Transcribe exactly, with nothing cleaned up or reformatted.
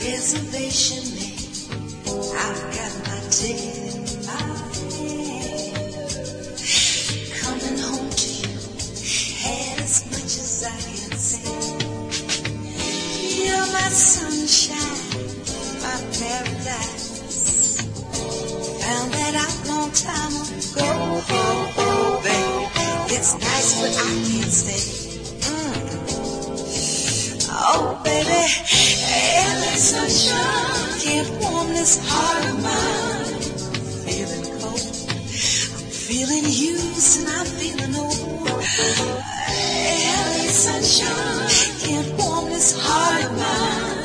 reservation made. I've got my ticket in my hand. Coming home to you, had as much as I can say. You're my sunshine, my paradise. Found that out long time ago. Oh, oh, baby, it's nice, but I can't stay. Oh, baby, L A sunshine can't warm this heart of mine. Feeling cold, I'm feeling used and I'm feeling old. L A sunshine can't warm this heart of mine.